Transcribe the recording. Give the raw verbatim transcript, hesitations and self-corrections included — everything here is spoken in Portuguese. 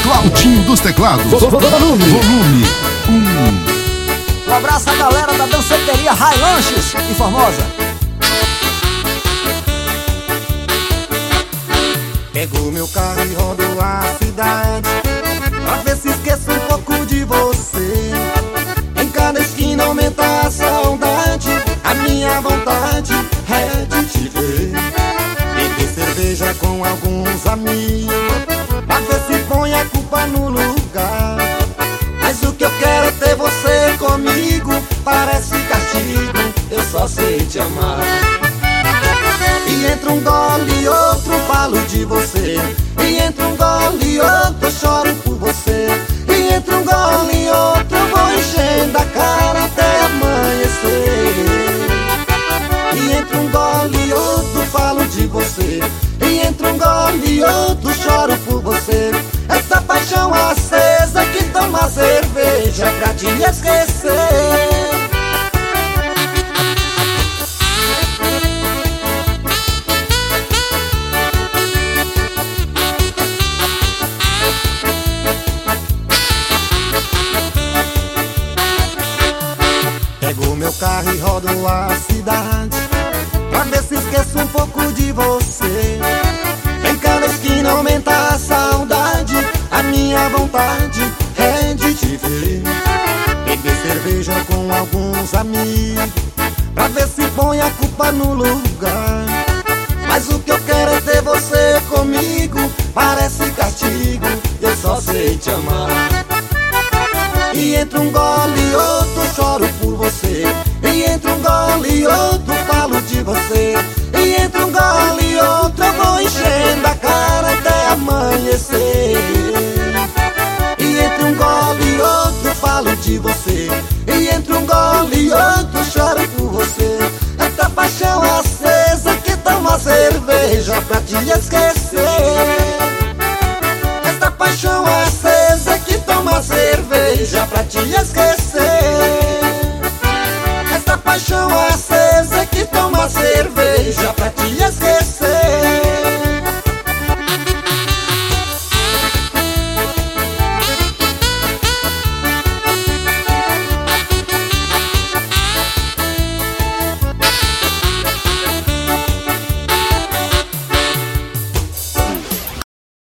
Claudinho dos teclados. Volume. Volume um. Um abraço à galera da danceteria High Lanches em Formosa. Pego meu carro e rodo a cidade pra ver se esqueço um pouco de você. Em cada esquina aumenta a saudade, a minha vontade é de te ver. Beber cerveja com alguns amigos pra ver se põe a culpa no lugar. Mas o que eu quero é ter você comigo, parece castigo, eu só sei te amar. E entre um gole e outro falo de você, e entre um gole e outro eu choro por você, e entre um gole e outro eu vou enchendo a cara até amanhecer. E entre um gole e outro falo de você, e entre um gole e outro choro por você. Essa paixão acesa que toma cerveja pra te esquecer. Pego meu carro e rodo a cidade pra ver se esqueço um pouco de você. Em cada esquina aumenta a saudade, a minha vontade é de te ver. Beber cerveja com alguns amigos pra ver se põe a culpa no lugar. Mas o que eu quero é ter você comigo, parece castigo, eu só sei te amar. E entre um gole e outro choro por você, e entre um gole e outro falo de você, e entre um gole e outro eu vou enchendo a cara até amanhecer. E entre um gole e outro falo de você, e entre um gole e outro choro por você. Essa paixão acesa que toma cerveja pra te esquecer. Essa paixão acesa que toma cerveja pra te esquecer. Essa paixão